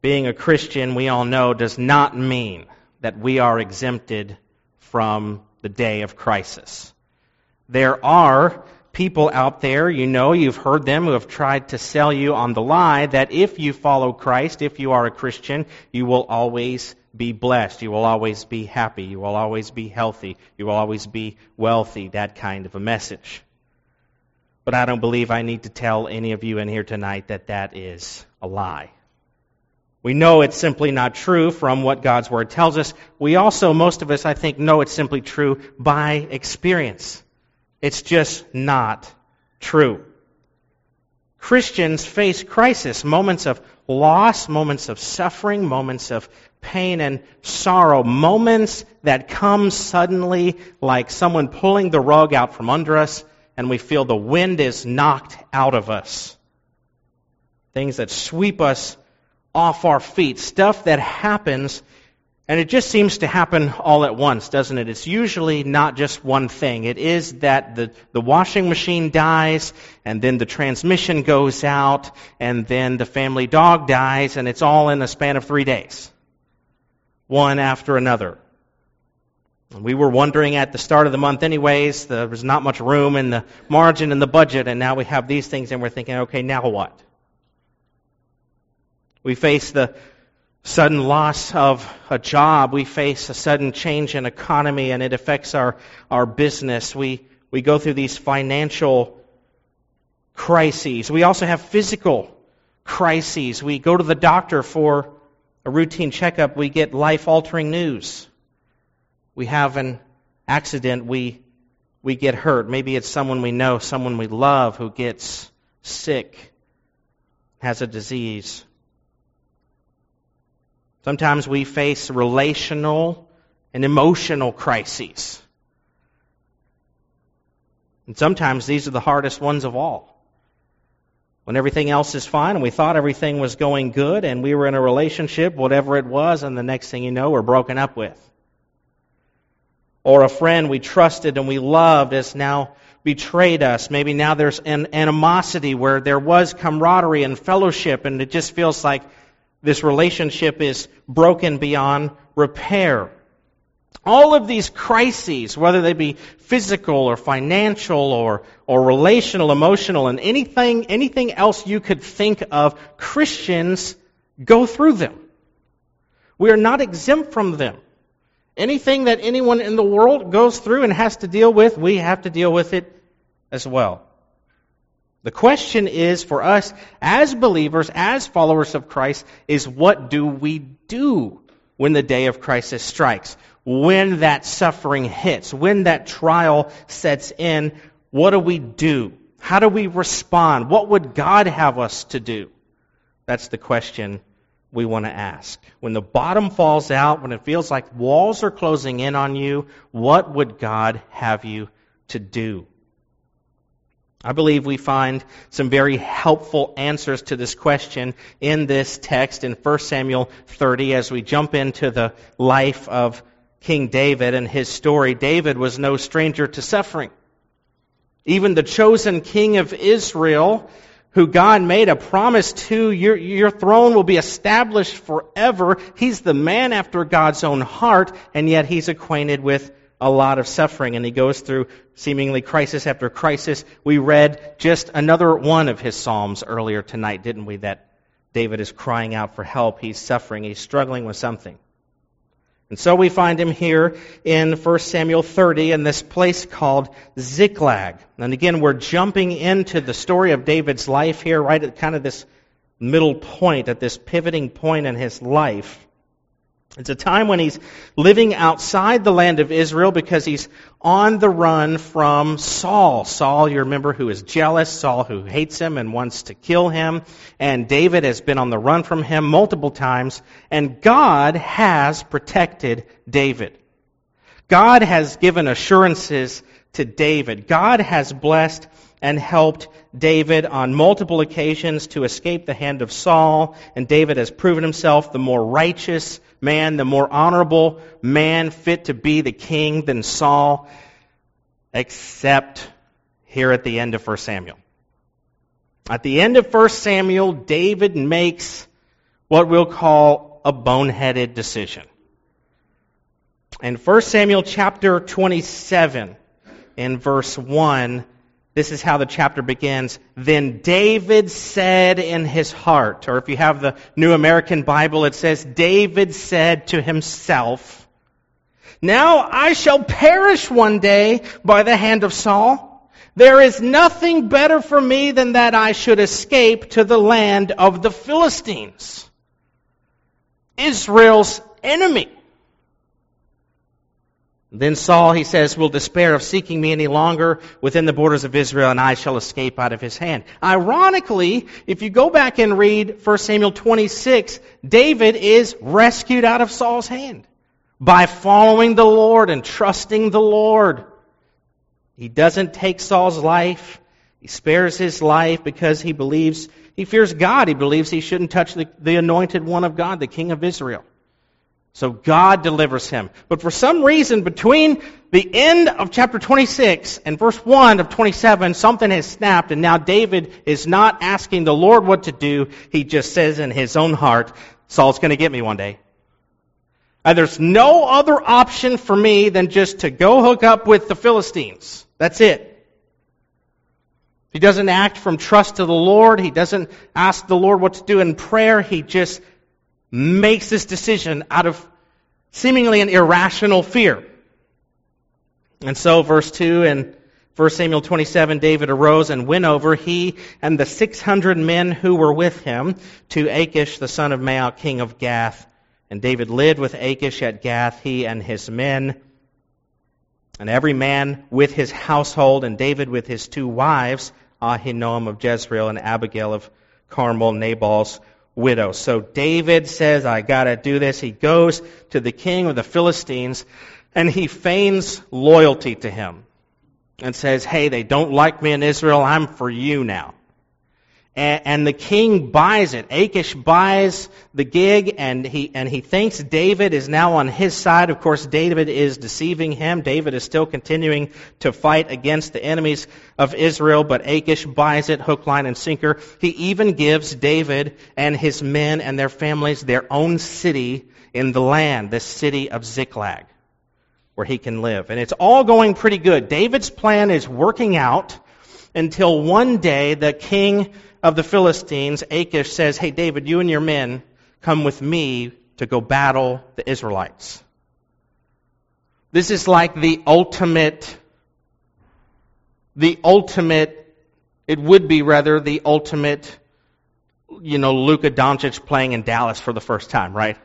Being a Christian, we all know, does not mean that we are exempted from the day of crisis. There are people out there, you've heard them, who have tried to sell you on the lie that if you follow Christ, if you are a Christian, you will always be blessed, you will always be happy, you will always be healthy, you will always be wealthy, that kind of a message. But I don't believe I need to tell any of you in here tonight that that is a lie. We know it's simply not true from what God's Word tells us. We also, most of us, I think, know it's simply true by experience. It's just not true. Christians face crisis, moments of loss, moments of suffering, moments of pain and sorrow, moments that come suddenly like someone pulling the rug out from under us, and we feel the wind is knocked out of us. Things that sweep us off our feet, stuff that happens, and it just seems to happen all at once, doesn't it? It's usually not just one thing. It is that the washing machine dies, and then the transmission goes out, and then the family dog dies, and it's all in a span of 3 days. One after another. We were wondering at the start of the month anyways, there was not much room in the margin in the budget, and now we have these things, and we're thinking, okay, now what? We face the sudden loss of a job. We face a sudden change in economy, and it affects our business. We go through these financial crises. We also have physical crises. We go to the doctor for a routine checkup. We get life-altering news. We have an accident. We get hurt. Maybe it's someone we know, someone we love who gets sick, has a disease. Sometimes we face relational and emotional crises. And sometimes these are the hardest ones of all. When everything else is fine and we thought everything was going good and we were in a relationship, whatever it was, and the next thing you know, we're broken up with. Or a friend we trusted and we loved has now betrayed us. Maybe now there's an animosity where there was camaraderie and fellowship, and it just feels like this relationship is broken beyond repair. All of these crises, whether they be physical or financial or relational, emotional, and anything else you could think of, Christians go through them. We are not exempt from them. Anything that anyone in the world goes through and has to deal with, we have to deal with it as well. The question is for us as believers, as followers of Christ, is what do we do when the day of crisis strikes? When that suffering hits, when that trial sets in, what do we do? How do we respond? What would God have us to do? That's the question we want to ask. When the bottom falls out, when it feels like walls are closing in on you, what would God have you to do? I believe we find some very helpful answers to this question in this text in 1 Samuel 30 as we jump into the life of King David and his story. David was no stranger to suffering. Even the chosen king of Israel, who God made a promise to, your throne will be established forever. He's the man after God's own heart, and yet he's acquainted with a lot of suffering, and he goes through seemingly crisis after crisis. We read just another one of his Psalms earlier tonight, didn't we? That David is crying out for help. He's suffering. He's struggling with something. And so we find him here in 1 Samuel 30 in this place called Ziklag. And again, we're jumping into the story of David's life here, right at kind of this middle point, at this pivoting point in his life. It's a time when he's living outside the land of Israel because he's on the run from Saul. Saul, you remember, who is jealous. Saul, who hates him and wants to kill him. And David has been on the run from him multiple times. And God has protected David. God has given assurances to David. God has blessed and helped David on multiple occasions to escape the hand of Saul. And David has proven himself the more righteous man, the more honorable man, fit to be the king than Saul, except here at the end of 1 Samuel. At the end of 1 Samuel, David makes what we'll call a boneheaded decision. In 1 Samuel chapter 27, in verse 1, this is how the chapter begins. Then David said in his heart, or if you have the New American Bible, it says, David said to himself, now I shall perish one day by the hand of Saul. There is nothing better for me than that I should escape to the land of the Philistines, Israel's enemy. Then Saul, he says, will despair of seeking me any longer within the borders of Israel, and I shall escape out of his hand. Ironically, if you go back and read 1 Samuel 26, David is rescued out of Saul's hand by following the Lord and trusting the Lord. He doesn't take Saul's life. He spares his life because he fears God. He believes he shouldn't touch the anointed one of God, the King of Israel. So God delivers him. But for some reason, between the end of chapter 26 and verse 1 of 27, something has snapped, and now David is not asking the Lord what to do. He just says in his own heart, Saul's going to get me one day. There's no other option for me than just to go hook up with the Philistines. That's it. He doesn't act from trust to the Lord. He doesn't ask the Lord what to do in prayer. He just makes this decision out of seemingly an irrational fear. And so, verse 2 in 1 Samuel 27, David arose and went over, he and the 600 men who were with him, to Achish, the son of Maoch, king of Gath. And David lived with Achish at Gath, he and his men, and every man with his household, and David with his 2 wives, Ahinoam of Jezreel and Abigail of Carmel, Nabal's widow. So David says, I gotta do this. He goes to the king of the Philistines and he feigns loyalty to him and says, hey, they don't like me in Israel. I'm for you now. And the king buys it. Achish buys the gig, and he thinks David is now on his side. Of course, David is deceiving him. David is still continuing to fight against the enemies of Israel, but Achish buys it, hook, line, and sinker. He even gives David and his men and their families their own city in the land, the city of Ziklag, where he can live. And it's all going pretty good. David's plan is working out until one day the king of the Philistines, Achish, says, hey, David, you and your men come with me to go battle the Israelites. This is like the ultimate, Luka Doncic playing in Dallas for the first time, right?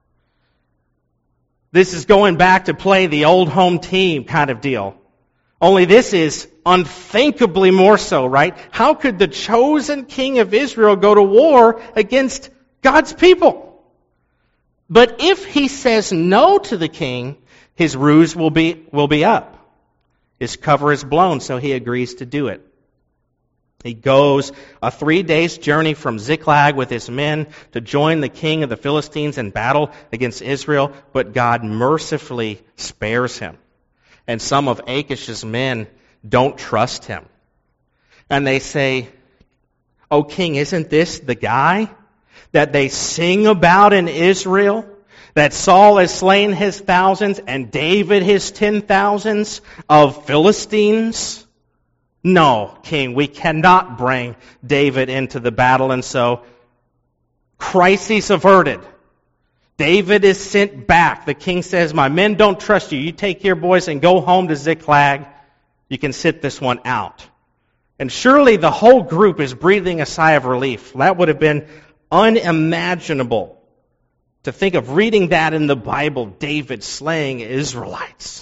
This is going back to play the old home team kind of deal. Only this is unthinkably more so, right? How could the chosen king of Israel go to war against God's people? But if he says no to the king, his ruse will be up. His cover is blown, so he agrees to do it. He goes a 3 days journey from Ziklag with his men to join the king of the Philistines in battle against Israel, but God mercifully spares him. And some of Achish's men don't trust him. And they say, "Oh, king, isn't this the guy that they sing about in Israel? That Saul has slain his thousands and David his 10,000s of Philistines? No, king, we cannot bring David into the battle." And so, crisis averted. David is sent back. The king says, "My men don't trust you. You take your boys and go home to Ziklag. You can sit this one out." And surely the whole group is breathing a sigh of relief. That would have been unimaginable to think of reading that in the Bible, David slaying Israelites.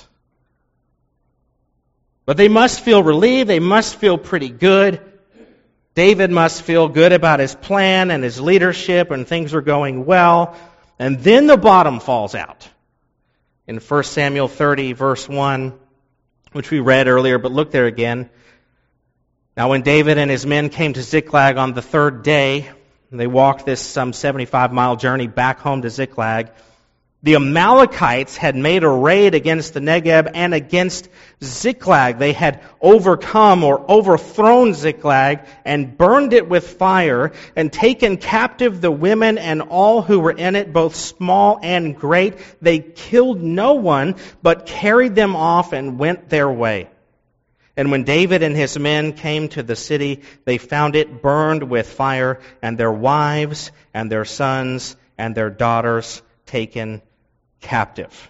But they must feel relieved. They must feel pretty good. David must feel good about his plan and his leadership, and things are going well. And then the bottom falls out. In 1 Samuel 30, verse 1, which we read earlier, but look there again. Now when David and his men came to Ziklag on the third day, they walked this some 75-mile journey back home to Ziklag, The Amalekites had made a raid against the Negeb and against Ziklag. They had overcome or overthrown Ziklag and burned it with fire and taken captive the women and all who were in it, both small and great. They killed no one, but carried them off and went their way. And when David and his men came to the city, they found it burned with fire, and their wives and their sons and their daughters taken captive.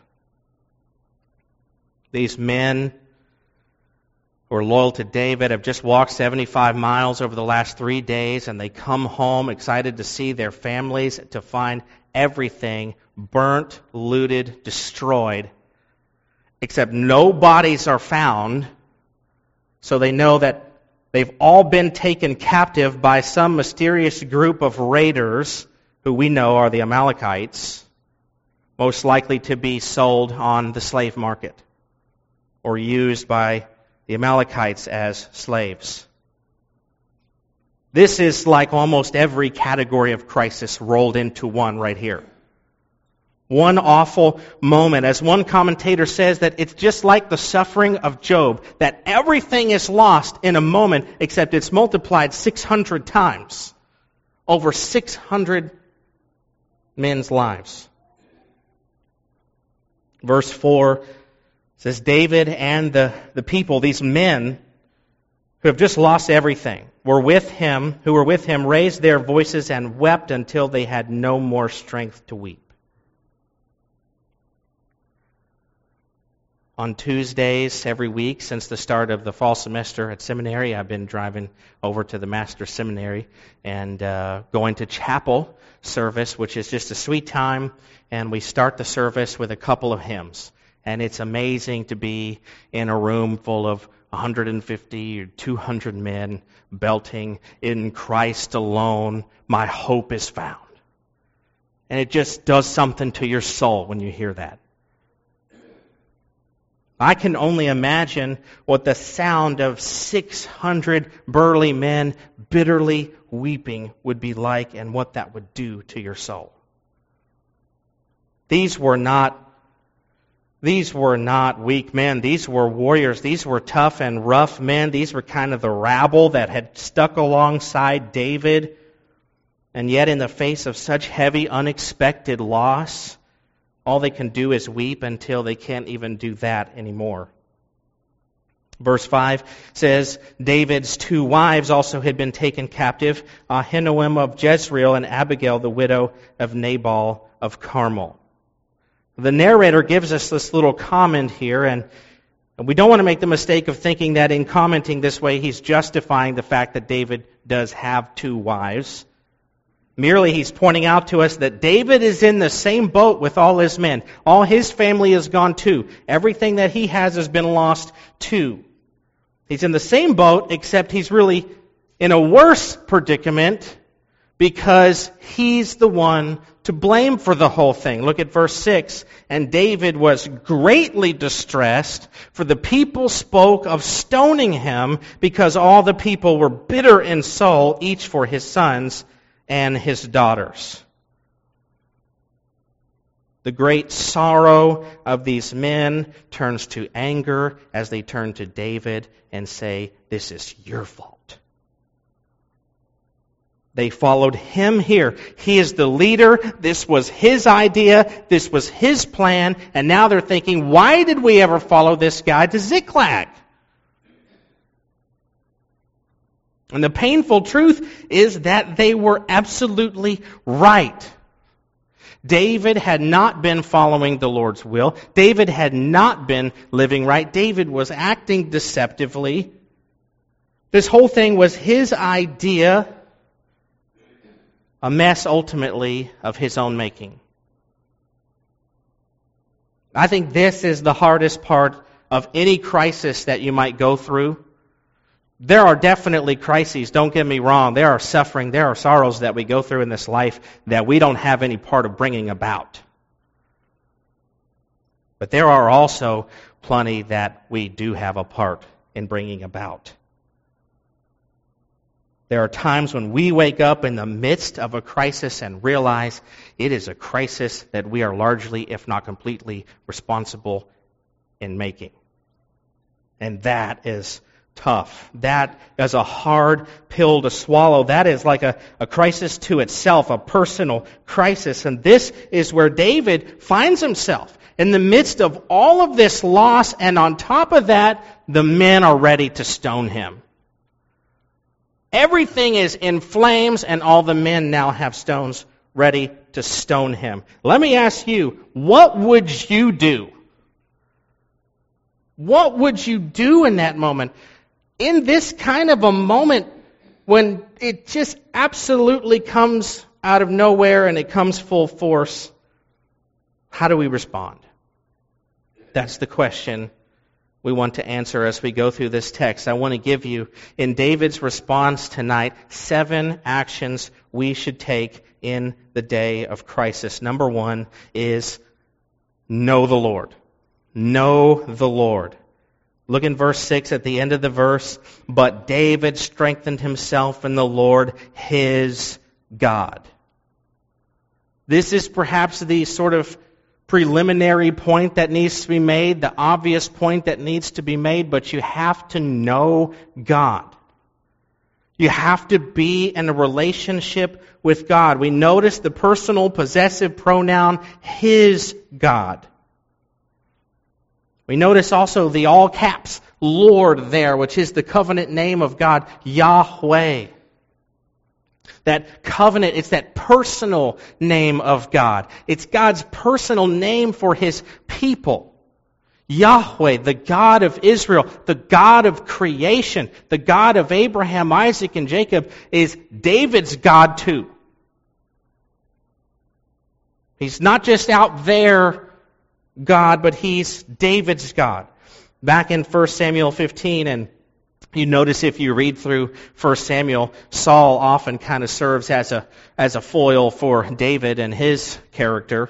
These men who are loyal to David have just walked 75 miles over the last 3 days, and they come home excited to see their families, to find everything burnt, looted, destroyed, except no bodies are found, so they know that they've all been taken captive by some mysterious group of raiders who we know are the Amalekites, most likely to be sold on the slave market or used by the Amalekites as slaves. This is like almost every category of crisis rolled into one right here. One awful moment. As one commentator says, that it's just like the suffering of Job, that everything is lost in a moment, except it's multiplied 600 times. Over 600 men's lives. Verse 4 says, David and the people, these men who have just lost everything, who were with him, raised their voices and wept until they had no more strength to weep. On Tuesdays every week since the start of the fall semester at seminary, I've been driving over to the Master's Seminary and going to chapel service, which is just a sweet time, and we start the service with a couple of hymns. And it's amazing to be in a room full of 150 or 200 men belting, "In Christ alone, my hope is found." And it just does something to your soul when you hear that. I can only imagine what the sound of 600 burly men bitterly weeping would be like and what that would do to your soul. These were not weak men. These were warriors. These were tough and rough men. These were kind of the rabble that had stuck alongside David. And yet in the face of such heavy, unexpected loss, all they can do is weep until they can't even do that anymore. Verse 5 says, David's 2 wives also had been taken captive, Ahinoam of Jezreel and Abigail, the widow of Nabal of Carmel. The narrator gives us this little comment here, and we don't want to make the mistake of thinking that in commenting this way, he's justifying the fact that David does have 2 wives. Merely, he's pointing out to us that David is in the same boat with all his men. All his family is gone too. Everything that he has been lost too. He's in the same boat, except he's really in a worse predicament because he's the one to blame for the whole thing. Look at verse 6. And David was greatly distressed, for the people spoke of stoning him because all the people were bitter in soul, each for his sons and his daughters. The great sorrow of these men turns to anger as they turn to David and say, "This is your fault." They followed him here. He is the leader. This was his idea. This was his plan. And now they're thinking, why did we ever follow this guy to Ziklag? And the painful truth is that they were absolutely right. David had not been following the Lord's will. David had not been living right. David was acting deceptively. This whole thing was his idea, a mess ultimately of his own making. I think this is the hardest part of any crisis that you might go through. There are definitely crises, don't get me wrong. There are suffering, there are sorrows that we go through in this life that we don't have any part of bringing about. But there are also plenty that we do have a part in bringing about. There are times when we wake up in the midst of a crisis and realize it is a crisis that we are largely, if not completely, responsible in making. And that is tough. That is a hard pill to swallow. That is like a crisis to itself, a personal crisis. And this is where David finds himself in the midst of all of this loss, and on top of that, the men are ready to stone him. Everything is in flames, and all the men now have stones ready to stone him. Let me ask you, what would you do? What would you do in that moment? In this kind of a moment when it just absolutely comes out of nowhere and it comes full force, how do we respond? That's the question we want to answer as we go through this text. I want to give you, in David's response tonight, 7 actions we should take in the day of crisis. Number 1 is know the Lord. Know the Lord. Look in verse 6 at the end of the verse. But David strengthened himself in the Lord his God. This is perhaps the sort of preliminary point that needs to be made, the obvious point that needs to be made, but you have to know God. You have to be in a relationship with God. We notice the personal possessive pronoun, his God. We notice also the all caps Lord there, which is the covenant name of God, Yahweh. That covenant, it's that personal name of God. It's God's personal name for His people. Yahweh, the God of Israel, the God of creation, the God of Abraham, Isaac, and Jacob, is David's God too. He's not just out there God, but He's David's God. Back in 1 Samuel 15, and you notice if you read through 1 Samuel, Saul often kind of serves as a foil for David and his character.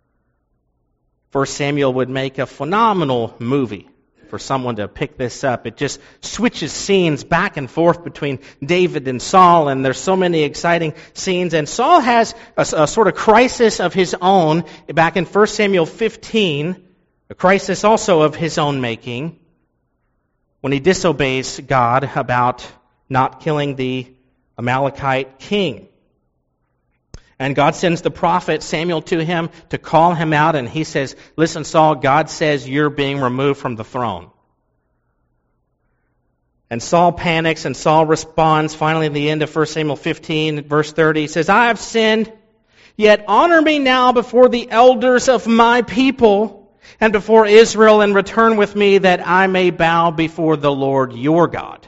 1 Samuel would make a phenomenal movie for someone to pick this up. It just switches scenes back and forth between David and Saul, and there's so many exciting scenes. And Saul has a sort of crisis of his own back in 1 Samuel 15, a crisis also of his own making, when he disobeys God about not killing the Amalekite king. And God sends the prophet Samuel to him to call him out, and he says, listen, Saul, God says you're being removed from the throne. And Saul panics, and Saul responds finally at the end of 1 Samuel 15, verse 30. He says, I have sinned, yet honor me now before the elders of my people and before Israel, and return with me that I may bow before the Lord your God.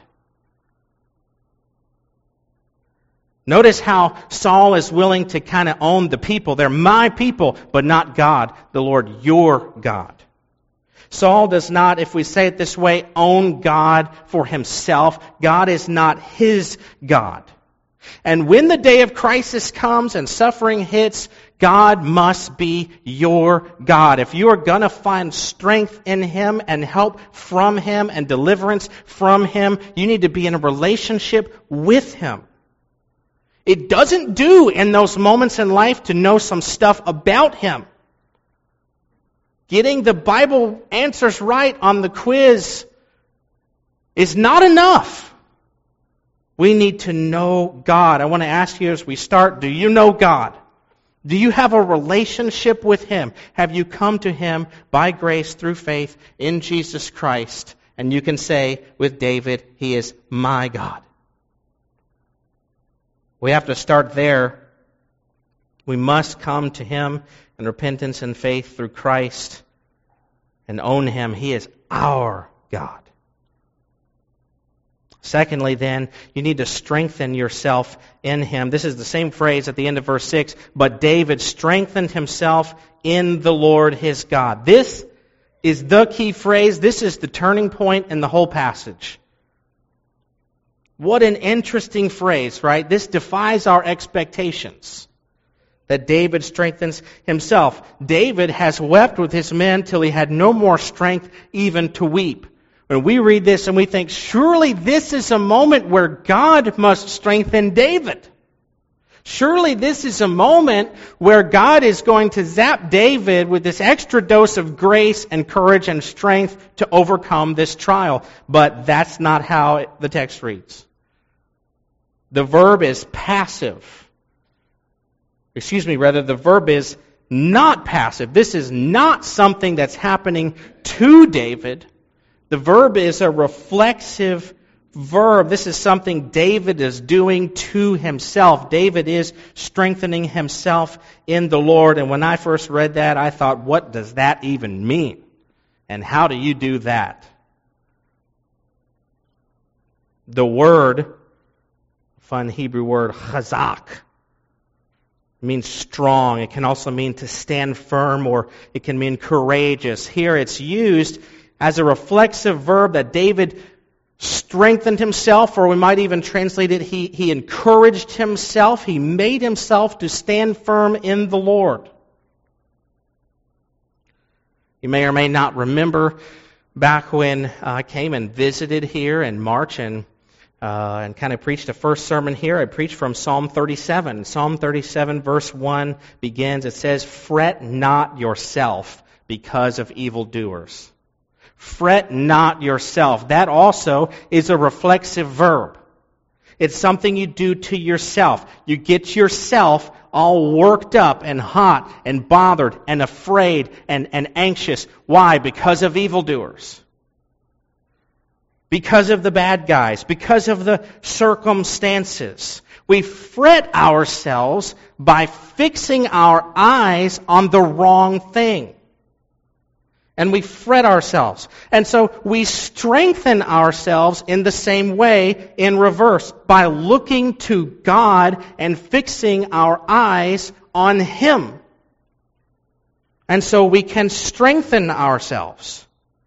Notice how Saul is willing to kind of own the people. They're my people, but not God, the Lord your God. Saul does not, if we say it this way, own God for himself. God is not his God. And when the day of crisis comes and suffering hits, God must be your God. If you are going to find strength in Him and help from Him and deliverance from Him, you need to be in a relationship with Him. It doesn't do in those moments in life to know some stuff about Him. Getting the Bible answers right on the quiz is not enough. We need to know God. I want to ask you as we start, do you know God? Do you have a relationship with Him? Have you come to Him by grace through faith in Jesus Christ? And you can say with David, He is my God. We have to start there. We must come to Him in repentance and faith through Christ and own Him. He is our God. Secondly, then, you need to strengthen yourself in Him. This is the same phrase at the end of verse 6. But David strengthened himself in the Lord his God. This is the key phrase. This is the turning point in the whole passage. What an interesting phrase, right? This defies our expectations. That David strengthens himself. David has wept with his men till he had no more strength even to weep. when we read this and we think, surely this is a moment where God must strengthen David. Surely this is a moment where God is going to zap David with this extra dose of grace and courage and strength to overcome this trial. But that's not how the text reads. The verb is passive. The verb is not passive. This is not something that's happening to David. The verb is a reflexive verb. This is something David is doing to himself. David is strengthening himself in the Lord. And when I first read that, I thought, what does that even mean? And how do you do that? The word, fun Hebrew word, chazak, means strong. It can also mean to stand firm, or it can mean courageous. Here it's used as a reflexive verb that David strengthened himself, or we might even translate it, he encouraged himself. He made himself to stand firm in the Lord. You may or may not remember back when I came and visited here in March and kind of preached the first sermon here. I preached from Psalm 37. Psalm 37 verse 1 begins, it says, "Fret not yourself because of evildoers." Fret not yourself. That also is a reflexive verb. It's something you do to yourself. You get yourself all worked up and hot and bothered and afraid and anxious. Why? Because of evildoers. Because of the bad guys. Because of the circumstances. We fret ourselves by fixing our eyes on the wrong thing. And we fret ourselves. And so we strengthen ourselves in the same way in reverse, by looking to God and fixing our eyes on Him. And so we can strengthen ourselves.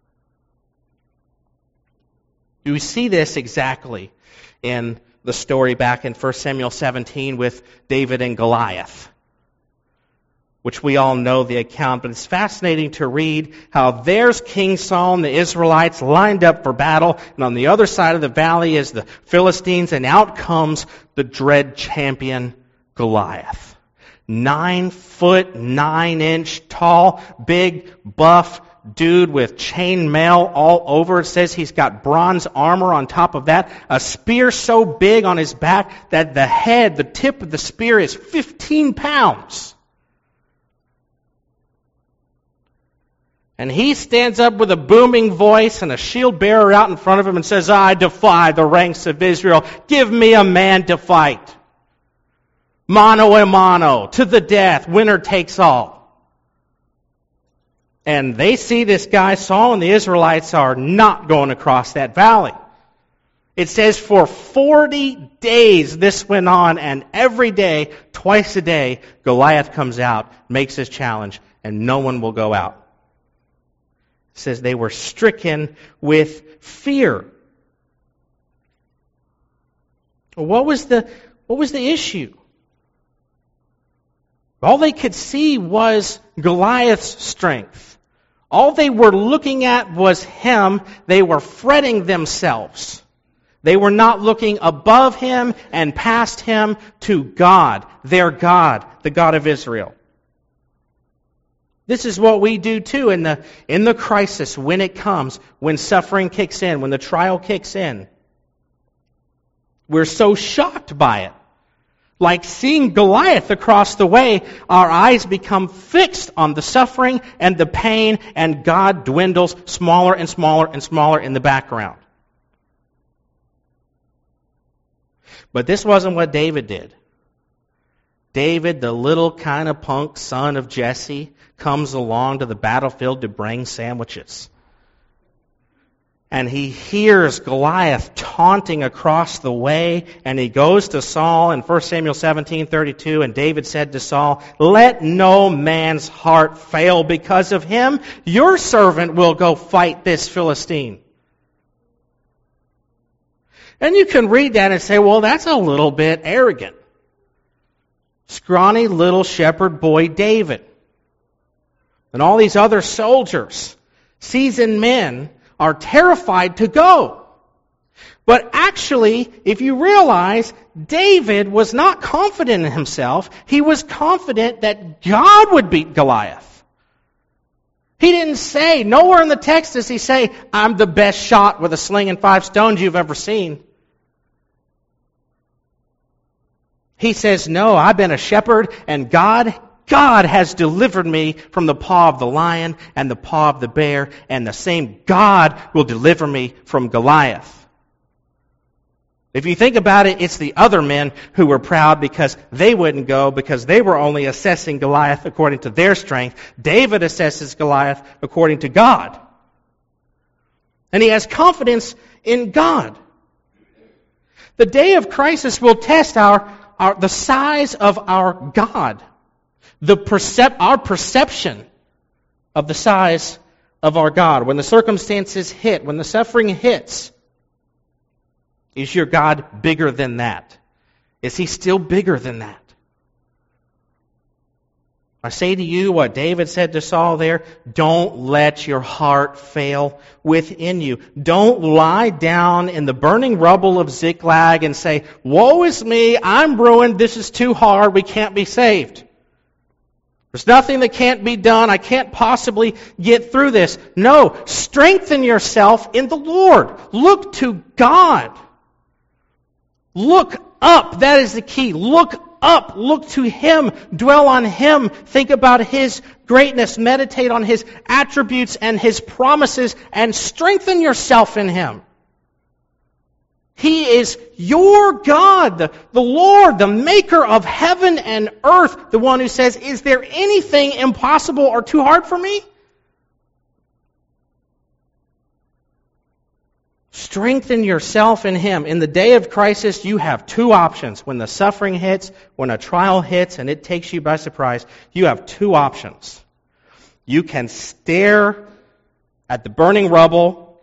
We see this exactly in the story back in 1 Samuel 17 with David and Goliath, which we all know the account, but it's fascinating to read how there's King Saul and the Israelites lined up for battle, and on the other side of the valley is the Philistines, and out comes the dread champion Goliath. 9 foot, 9 inch tall, big, buff dude with chain mail all over. It says he's got bronze armor on top of that, a spear so big on his back that the tip of the spear is 15 pounds. And he stands up with a booming voice and a shield bearer out in front of him and says, "I defy the ranks of Israel. Give me a man to fight. Mano a mano, to the death, winner takes all." And they see this guy, Saul, and the Israelites are not going across that valley. It says for 40 days this went on, and every day, twice a day, Goliath comes out, makes his challenge, and no one will go out. It says they were stricken with fear. What was the issue? All they could see was Goliath's strength. All they were looking at was him. They were fretting themselves. They were not looking above him and past him to God, their God, the God of Israel. This is what we do too in the crisis, when it comes, when suffering kicks in, when the trial kicks in. We're so shocked by it. Like seeing Goliath across the way, our eyes become fixed on the suffering and the pain, and God dwindles smaller and smaller and smaller in the background. But this wasn't what David did. David, the little kind of punk son of Jesse, comes along to the battlefield to bring sandwiches. And he hears Goliath taunting across the way, and he goes to Saul in 1 Samuel 17:32, and David said to Saul, "Let no man's heart fail because of him. Your servant will go fight this Philistine." And you can read that and say, well, that's a little bit arrogant. Scrawny little shepherd boy David and all these other soldiers, seasoned men, are terrified to go. But actually, if you realize, David was not confident in himself. He was confident that God would beat Goliath. He didn't say, nowhere in the text does he say, I'm the best shot with a sling and 5 stones you've ever seen. He says, no, I've been a shepherd, and God has delivered me from the paw of the lion and the paw of the bear, and the same God will deliver me from Goliath. If you think about it, it's the other men who were proud because they wouldn't go, because they were only assessing Goliath according to their strength. David assesses Goliath according to God. And he has confidence in God. The day of crisis will test the size of our God, our perception of the size of our God. When the circumstances hit, when the suffering hits, is your God bigger than that? Is He still bigger than that? I say to you what David said to Saul there, don't let your heart fail within you. Don't lie down in the burning rubble of Ziklag and say, woe is me, I'm ruined, this is too hard, we can't be saved. There's nothing that can't be done, I can't possibly get through this. No, strengthen yourself in the Lord. Look to God. Look up, that is the key. Look up, look to Him, dwell on Him, think about His greatness, meditate on His attributes and His promises, and strengthen yourself in Him. He is your God, the Lord, the maker of heaven and earth, the one who says, is there anything impossible or too hard for me? Strengthen yourself in Him. In the day of crisis, you have 2 options. When the suffering hits, when a trial hits, and it takes you by surprise, you have 2 options. You can stare at the burning rubble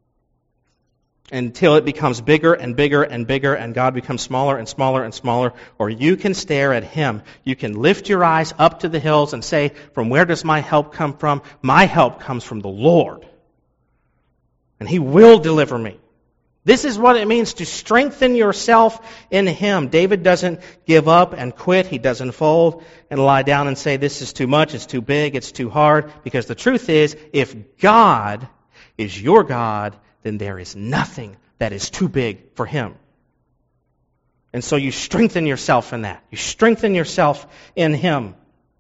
until it becomes bigger and bigger and bigger, and God becomes smaller and smaller and smaller, or you can stare at Him. You can lift your eyes up to the hills and say, from where does my help come from? My help comes from the Lord. And He will deliver me. This is what it means to strengthen yourself in Him. David doesn't give up and quit. He doesn't fold and lie down and say, this is too much, it's too big, it's too hard. Because the truth is, if God is your God, then there is nothing that is too big for Him. And so you strengthen yourself in that. You strengthen yourself in Him.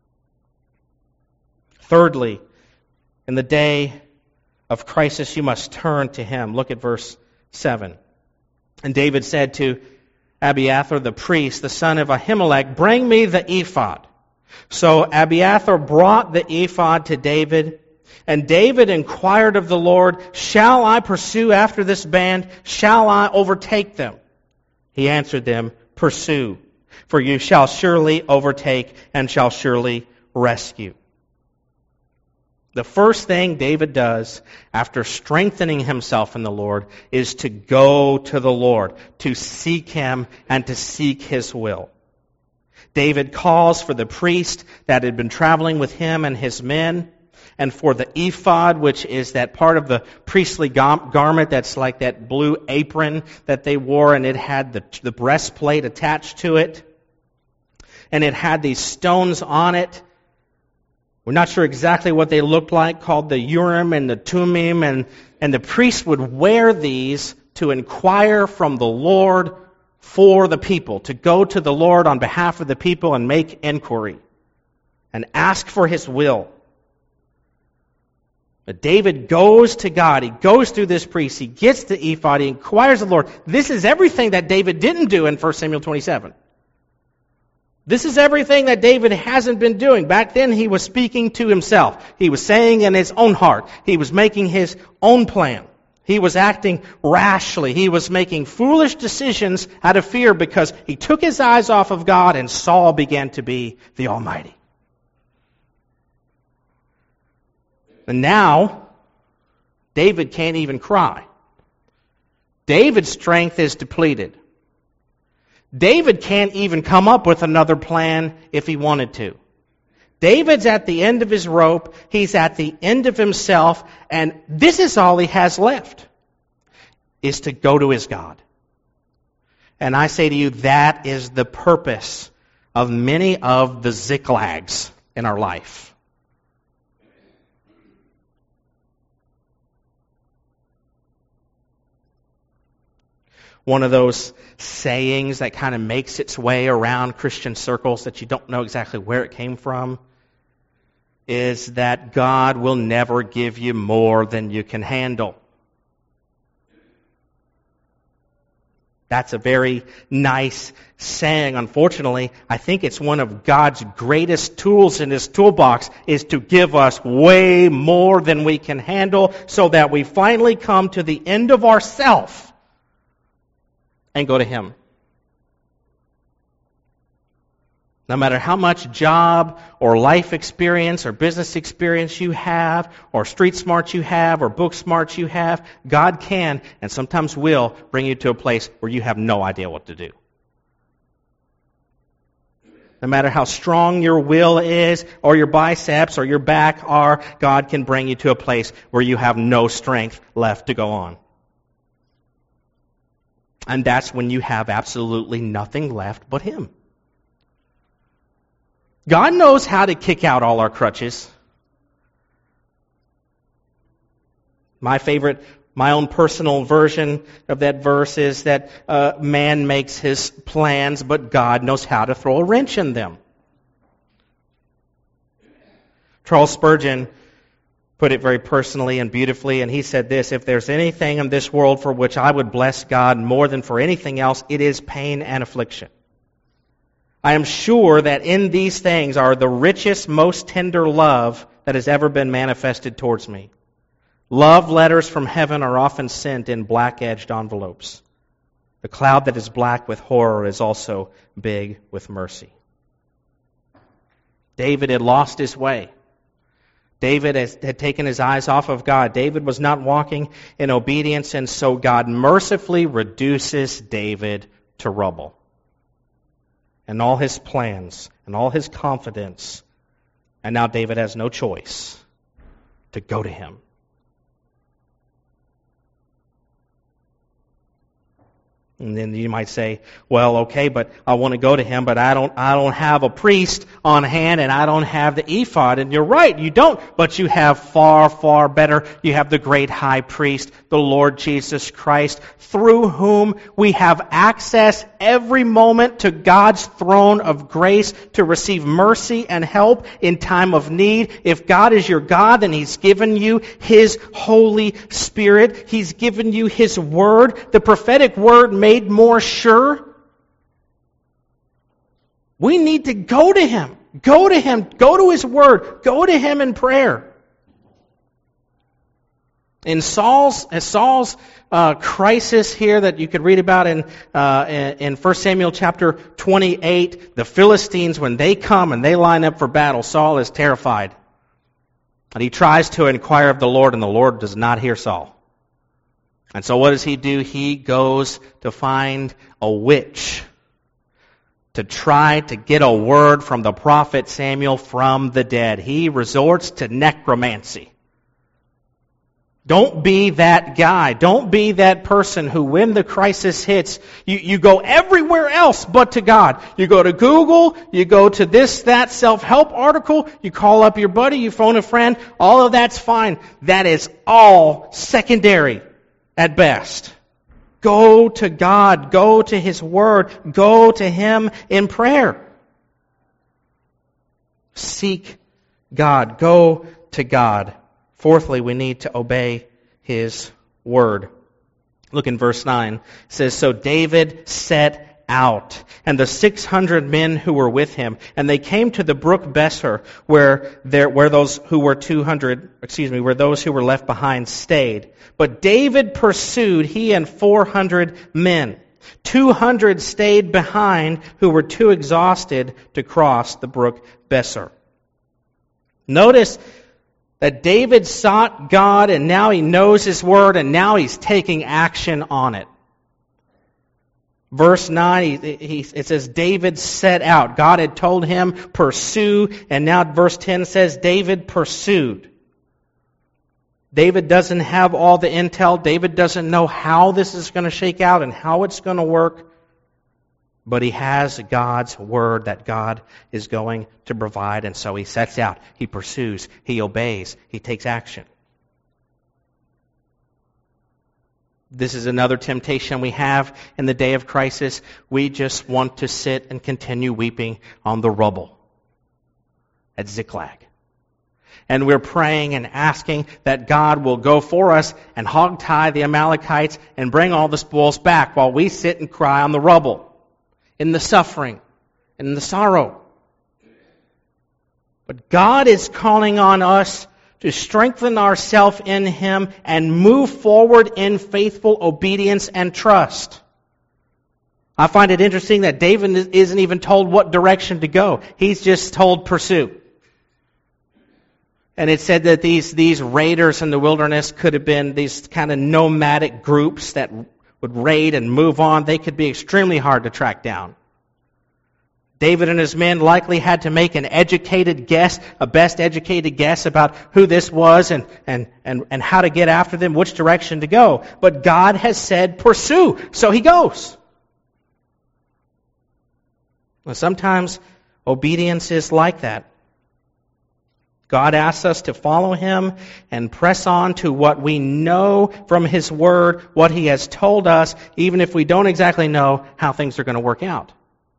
Thirdly, in the day of crisis, you must turn to Him. Look at verse 7. And David said to Abiathar the priest, the son of Ahimelech, bring me the ephod. So Abiathar brought the ephod to David, and David inquired of the Lord, shall I pursue after this band? Shall I overtake them? He answered them, pursue, for you shall surely overtake and shall surely rescue. The first thing David does after strengthening himself in the Lord is to go to the Lord, to seek Him and to seek His will. David calls for the priest that had been traveling with him and his men, and for the ephod, which is that part of the priestly garment that's like that blue apron that they wore, and it had the breastplate attached to it, and it had these stones on it. We're not sure exactly what they looked like, called the Urim and the Thummim, and the priest would wear these to inquire from the Lord for the people, to go to the Lord on behalf of the people and make inquiry and ask for His will. But David goes to God. He goes through this priest. He gets the ephod. He inquires of the Lord. This is everything that David didn't do in 1 Samuel 27. This is everything that David hasn't been doing. Back then he was speaking to himself. He was saying in his own heart. He was making his own plan. He was acting rashly. He was making foolish decisions out of fear because he took his eyes off of God and Saul began to be the Almighty. And now, David can't even cry. David's strength is depleted. David can't even come up with another plan if he wanted to. David's at the end of his rope. He's at the end of himself. And this is all he has left, is to go to his God. And I say to you, that is the purpose of many of the Ziklags in our life. One of those sayings that kind of makes its way around Christian circles that you don't know exactly where it came from is that God will never give you more than you can handle. That's a very nice saying. Unfortunately, I think it's one of God's greatest tools in His toolbox is to give us way more than we can handle so that we finally come to the end of ourself and go to Him. No matter how much job or life experience or business experience you have, or street smarts you have, or book smarts you have, God can and sometimes will bring you to a place where you have no idea what to do. No matter how strong your will is, or your biceps, or your back are, God can bring you to a place where you have no strength left to go on. And that's when you have absolutely nothing left but Him. God knows how to kick out all our crutches. My own personal version of that verse is that man makes his plans, but God knows how to throw a wrench in them. Charles Spurgeon put it very personally and beautifully, and he said this: if there's anything in this world for which I would bless God more than for anything else, it is pain and affliction. I am sure that in these things are the richest, most tender love that has ever been manifested towards me. Love letters from heaven are often sent in black-edged envelopes. The cloud that is black with horror is also big with mercy. David had lost his way. David had taken his eyes off of God. David was not walking in obedience, and so God mercifully reduces David to rubble. And all his plans, and all his confidence, and now David has no choice to go to Him. And then you might say, well, okay, but I want to go to Him, but I don't have a priest on hand, and I don't have the ephod. And you're right, you don't, but you have far, far better. You have the great high priest, the Lord Jesus Christ, through whom we have access every moment to God's throne of grace to receive mercy and help in time of need. If God is your God, then He's given you His Holy Spirit. He's given you His Word, the prophetic Word made more sure. We need to go to Him. Go to Him. Go to His Word. Go to Him in prayer. In Saul's crisis here that you could read about in 1 Samuel chapter 28, the Philistines, when they come and they line up for battle, Saul is terrified. And he tries to inquire of the Lord, and the Lord does not hear Saul. And so what does he do? He goes to find a witch to try to get a word from the prophet Samuel from the dead. He resorts to necromancy. Don't be that guy. Don't be that person who, when the crisis hits, you go everywhere else but to God. You go to Google, you go to this, that self-help article, you call up your buddy, you phone a friend, all of that's fine. That is all secondary at best. Go to God. Go to His Word. Go to Him in prayer. Seek God. Go to God. Fourthly, we need to obey His Word. Look in verse 9. It says, so David set out, and the 600 men who were with him, and they came to the brook Besser, where those who were left behind stayed. But David pursued, he and 400 men. 200 stayed behind, who were too exhausted to cross the brook Besser. Notice that David sought God, and now he knows His Word, and now he's taking action on it. Verse 9, it says, David set out. God had told him, pursue. And now verse 10 says, David pursued. David doesn't have all the intel. David doesn't know how this is going to shake out and how it's going to work. But he has God's word that God is going to provide. And so he sets out. He pursues. He obeys. He takes action. This is another temptation we have in the day of crisis. We just want to sit and continue weeping on the rubble at Ziklag. And we're praying and asking that God will go for us and hogtie the Amalekites and bring all the spoils back while we sit and cry on the rubble, in the suffering, in the sorrow. But God is calling on us to strengthen ourselves in Him and move forward in faithful obedience and trust. I find it interesting that David isn't even told what direction to go. He's just told pursue. And it said that these raiders in the wilderness could have been these kind of nomadic groups that would raid and move on. They could be extremely hard to track down. David and his men likely had to make an educated guess, a best educated guess about who this was and how to get after them, which direction to go. But God has said, pursue, so he goes. Well, sometimes obedience is like that. God asks us to follow Him and press on to what we know from His Word, what He has told us, even if we don't exactly know how things are going to work out.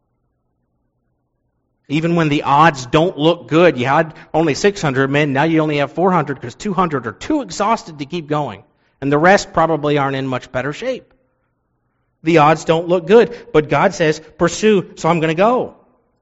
Even when the odds don't look good, you had only 600 men, now you only have 400 because 200 are too exhausted to keep going. And the rest probably aren't in much better shape. The odds don't look good, but God says, pursue, so I'm going to go.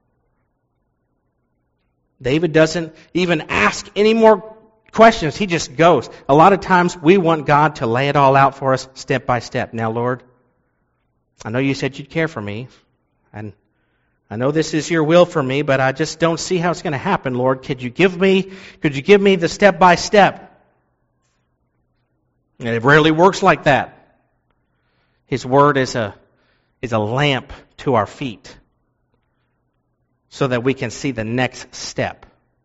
David doesn't even ask any more questions. He just goes. A lot of times we want God to lay it all out for us step by step. Now, Lord, I know you said you'd care for me, and I know this is your will for me, but I just don't see how it's going to happen, Lord. Could you give me the step by step? And it rarely works like that. His word is a lamp to our feet so that we can see the next step.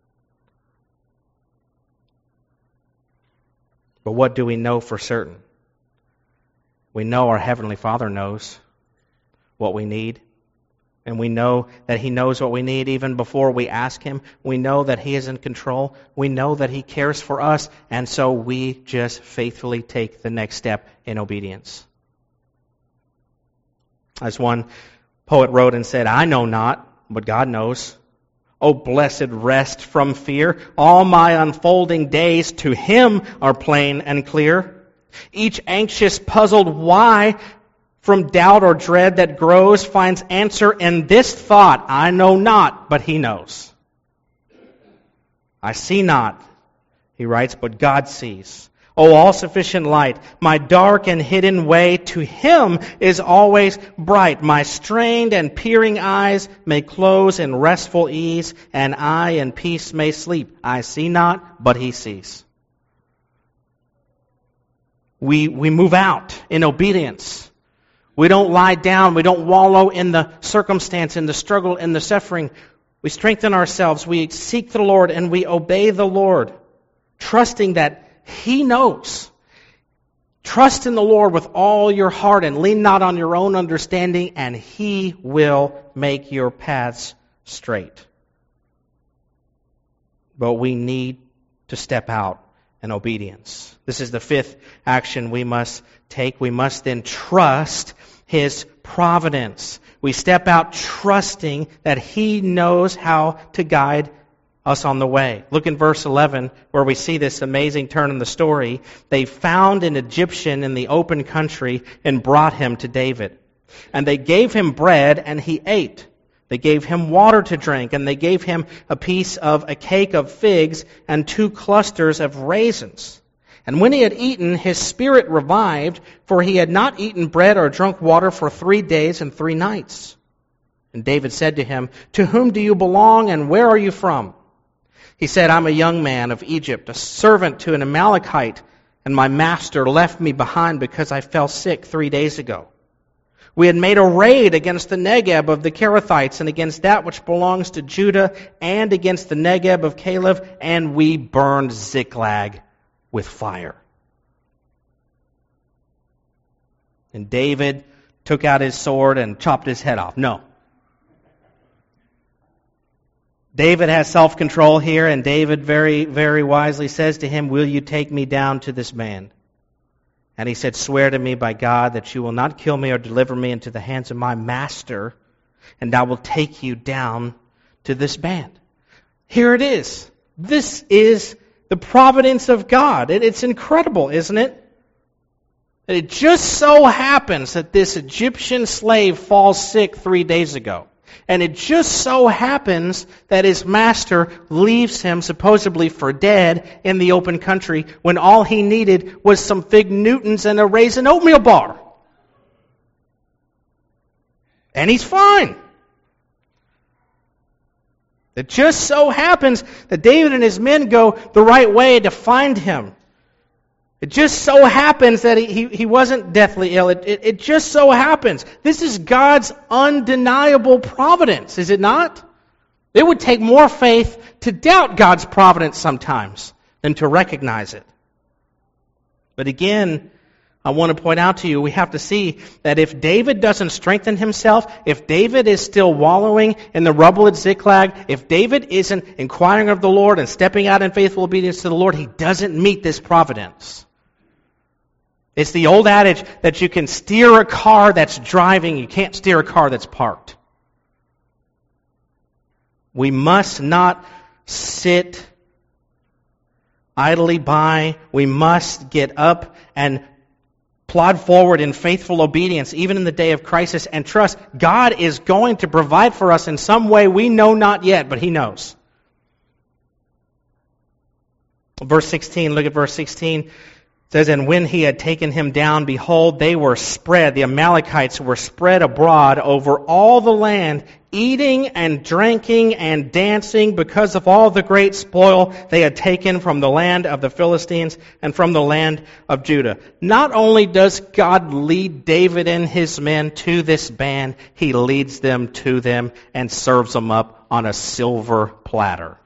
But what do we know for certain? We know our Heavenly Father knows what we need. And we know that He knows what we need even before we ask Him. We know that He is in control. We know that He cares for us. And so we just faithfully take the next step in obedience. As one poet wrote and said, I know not, but God knows. O blessed rest from fear. All my unfolding days to Him are plain and clear. Each anxious, puzzled why from doubt or dread that grows finds answer in this thought, I know not, but He knows. I see not, he writes, but God sees. O all-sufficient light, my dark and hidden way to Him is always bright. My strained and peering eyes may close in restful ease, and I in peace may sleep. I see not, but He sees. We move out in obedience. We don't lie down. We don't wallow in the circumstance, in the struggle, in the suffering. We strengthen ourselves. We seek the Lord and we obey the Lord, trusting that He knows. Trust in the Lord with all your heart and lean not on your own understanding, and He will make your paths straight. But we need to step out in obedience. This is the fifth action we must take. We must then trust His providence. We step out trusting that He knows how to guide us on the way. Look in verse 11 where we see this amazing turn in the story. They found an Egyptian in the open country and brought him to David. And they gave him bread and he ate. They gave him water to drink, and they gave him a piece of a cake of figs and 2 clusters of raisins. And when he had eaten, his spirit revived, for he had not eaten bread or drunk water for 3 days and 3 nights. And David said to him, To whom do you belong, and where are you from? He said, I'm a young man of Egypt, a servant to an Amalekite, and my master left me behind because I fell sick 3 days ago. We had made a raid against the Negeb of the Kerethites and against that which belongs to Judah and against the Negeb of Caleb, and we burned Ziklag with fire. And David took out his sword and chopped his head off. No. David has self-control here, and David very, very wisely says to him, "Will you take me down to this man?" And he said, "Swear to me by God that you will not kill me or deliver me into the hands of my master, and I will take you down to this band." Here it is. This is the providence of God. It's incredible, isn't it? It just so happens that this Egyptian slave falls sick 3 days ago. And it just so happens that his master leaves him supposedly for dead in the open country when all he needed was some fig Newtons and a raisin oatmeal bar. And he's fine. It just so happens that David and his men go the right way to find him. It just so happens that he wasn't deathly ill. It just so happens. This is God's undeniable providence, is it not? It would take more faith to doubt God's providence sometimes than to recognize it. But again, I want to point out to you, we have to see that if David doesn't strengthen himself, if David is still wallowing in the rubble at Ziklag, if David isn't inquiring of the Lord and stepping out in faithful obedience to the Lord, he doesn't meet this providence. It's the old adage that you can steer a car that's driving, you can't steer a car that's parked. We must not sit idly by. We must get up and plod forward in faithful obedience, even in the day of crisis, and trust God is going to provide for us in some way we know not yet, but He knows. Verse 16, look at verse 16. It says, "And when he had taken him down, behold, they were spread," the Amalekites were spread abroad over all the land, eating and drinking and dancing because of all the great spoil they had taken from the land of the Philistines and from the land of Judah. Not only does God lead David and his men to this band, He leads them to them and serves them up on a silver platter.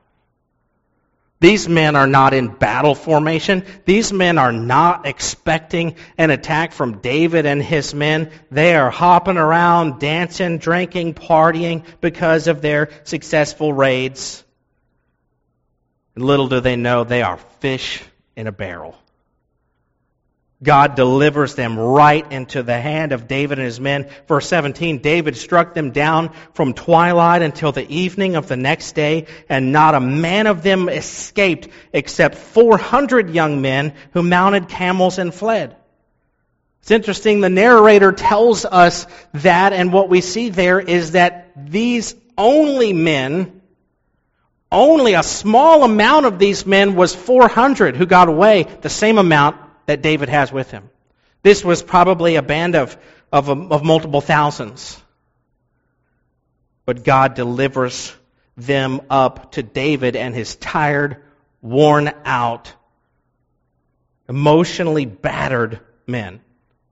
These men are not in battle formation. These men are not expecting an attack from David and his men. They are hopping around, dancing, drinking, partying because of their successful raids. And little do they know, they are fish in a barrel. God delivers them right into the hand of David and his men. Verse 17, David struck them down from twilight until the evening of the next day, and not a man of them escaped except 400 young men who mounted camels and fled. It's interesting, the narrator tells us that, and what we see there is that these only men, only a small amount of these men was 400 who got away, the same amount that David has with him. This was probably a band of multiple thousands. But God delivers them up to David and his tired, worn out, emotionally battered men.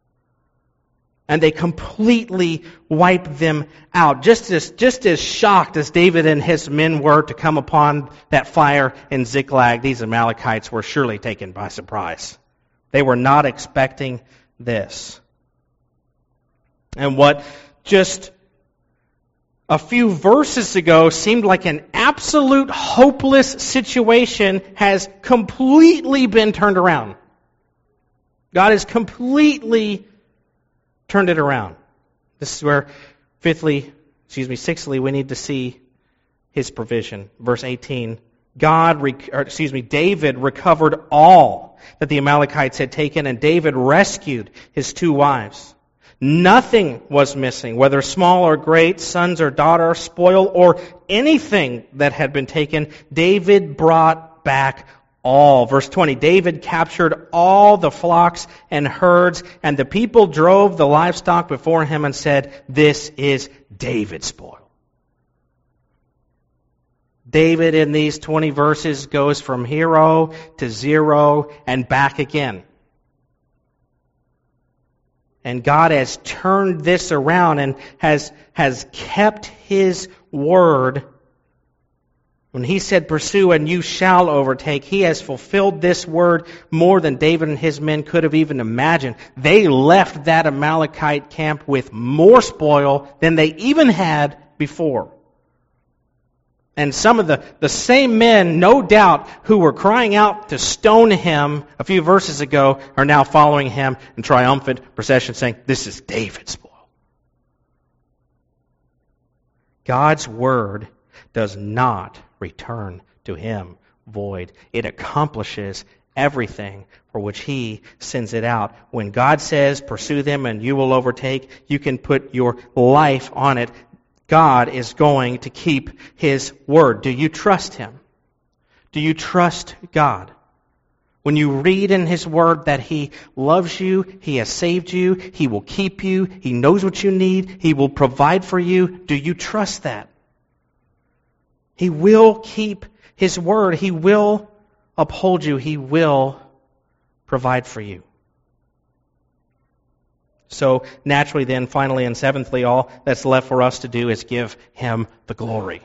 And they completely wipe them out. Just as shocked as David and his men were to come upon that fire in Ziklag, these Amalekites were surely taken by surprise. They were not expecting this. And what just a few verses ago seemed like an absolute hopeless situation has completely been turned around. God has completely turned it around. This is where sixthly, we need to see His provision. Verse 18. David recovered all that the Amalekites had taken, and David rescued his 2 wives. Nothing was missing, whether small or great, sons or daughters, spoil or anything that had been taken. David brought back all. Verse 20, David captured all the flocks and herds, and the people drove the livestock before him and said, "This is David's spoil." David in these 20 verses goes from hero to zero and back again. And God has turned this around and has kept His word. When He said, pursue and you shall overtake, He has fulfilled this word more than David and his men could have even imagined. They left that Amalekite camp with more spoil than they even had before. And some of the same men, no doubt, who were crying out to stone him a few verses ago are now following him in triumphant procession saying, this is David's spoil. God's word does not return to Him void. It accomplishes everything for which He sends it out. When God says, pursue them and you will overtake, you can put your life on it. God is going to keep His word. Do you trust Him? Do you trust God? When you read in His word that He loves you, He has saved you, He will keep you, He knows what you need, He will provide for you, do you trust that? He will keep His word. He will uphold you. He will provide for you. So naturally then, finally and seventhly, all that's left for us to do is give Him the glory.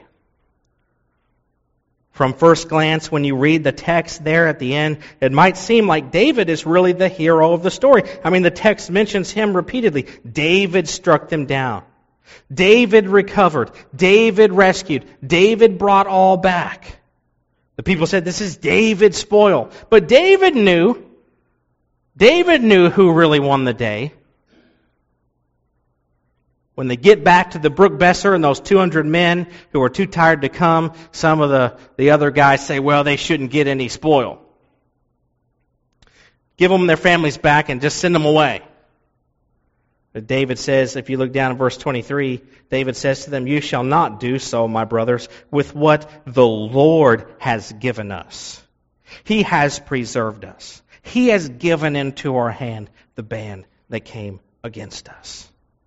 From first glance, when you read the text there at the end, it might seem like David is really the hero of the story. I mean, the text mentions him repeatedly. David struck them down. David recovered. David rescued. David brought all back. The people said, this is David's spoil. But David knew who really won the day. When they get back to the Brook Besser and those 200 men who are too tired to come, some of the other guys say, well, they shouldn't get any spoil. Give them their families back and just send them away. But David says, if you look down at verse 23, David says to them, you shall not do so, my brothers, with what the Lord has given us. He has preserved us. He has given into our hand the band that came against us.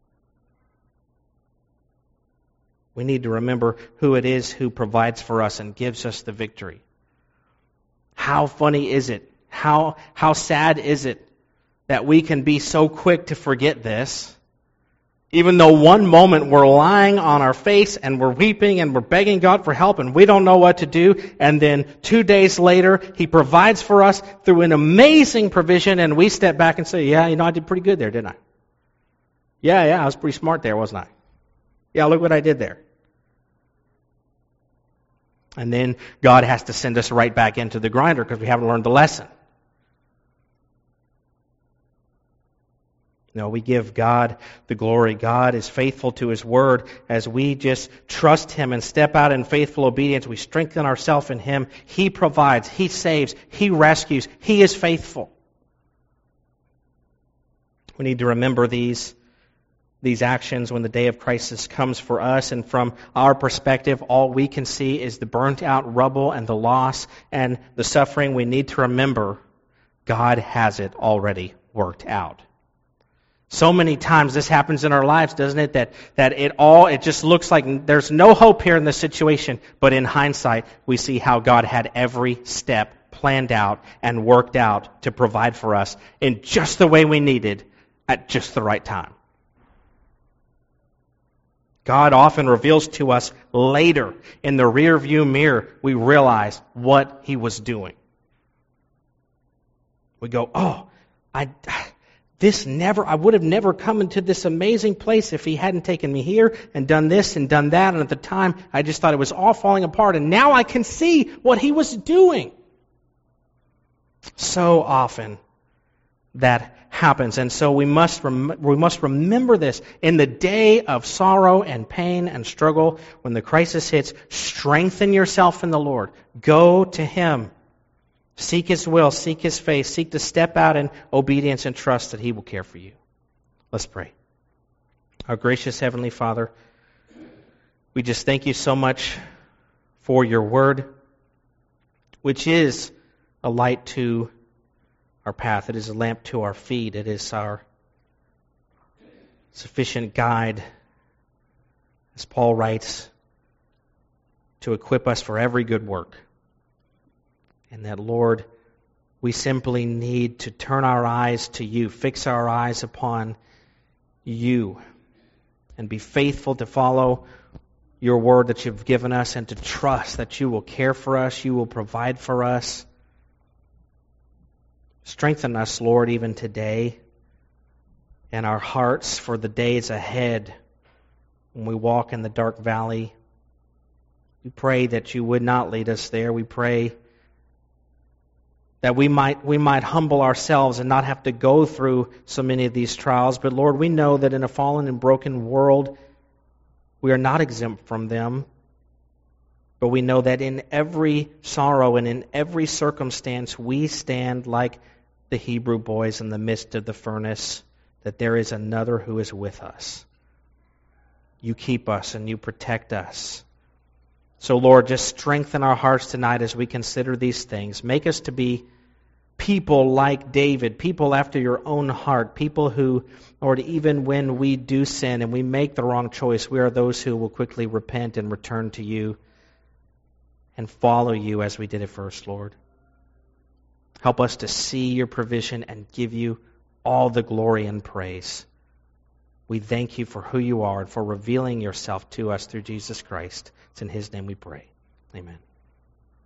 We need to remember who it is who provides for us and gives us the victory. How funny is it? How sad is it that we can be so quick to forget this? Even though one moment we're lying on our face and we're weeping and we're begging God for help and we don't know what to do, and then 2 days later He provides for us through an amazing provision, and we step back and say, yeah, I did pretty good there, didn't I? Yeah, I was pretty smart there, wasn't I? Yeah, look what I did there. And then God has to send us right back into the grinder because we haven't learned the lesson. No, we give God the glory. God is faithful to His word. As we just trust Him and step out in faithful obedience, we strengthen ourselves in Him. He provides, He saves, He rescues, He is faithful. We need to remember these actions when the day of crisis comes for us, and from our perspective, all we can see is the burnt out rubble and the loss and the suffering. We need to remember God has it already worked out. So many times this happens in our lives, doesn't it? That it just looks like there's no hope here in this situation, but in hindsight, we see how God had every step planned out and worked out to provide for us in just the way we needed at just the right time. God often reveals to us later in the rearview mirror, we realize what He was doing. We go, I would have never come into this amazing place if He hadn't taken me here and done this and done that. And at the time, I just thought it was all falling apart. And now I can see what He was doing. So often that happens. And so we must remember this. In the day of sorrow and pain and struggle, when the crisis hits, strengthen yourself in the Lord. Go to Him. Seek His will, seek His face, seek to step out in obedience and trust that He will care for you. Let's pray. Our gracious Heavenly Father, we just thank You so much for Your word, which is a light to our path. It is a lamp to our feet. It is our sufficient guide, as Paul writes, to equip us for every good work. And that, Lord, we simply need to turn our eyes to You, fix our eyes upon you and be faithful to follow your word that you've given us and to trust that you will care for us, you will provide for us. Strengthen us, Lord, even today and our hearts for the days ahead when we walk in the dark valley. We pray that you would not lead us there. We pray that we might humble ourselves and not have to go through so many of these trials. But Lord, we know that in a fallen and broken world, we are not exempt from them. But we know that in every sorrow and in every circumstance, we stand like the Hebrew boys in the midst of the furnace, that there is another who is with us. You keep us and you protect us. So Lord, just strengthen our hearts tonight as we consider these things. Make us to be people like David, people after your own heart, people who, Lord, even when we do sin and we make the wrong choice, we are those who will quickly repent and return to you and follow you as we did at first, Lord. Help us to see your provision and give you all the glory and praise. We thank you for who you are and for revealing yourself to us through Jesus Christ. It's in his name we pray. Amen.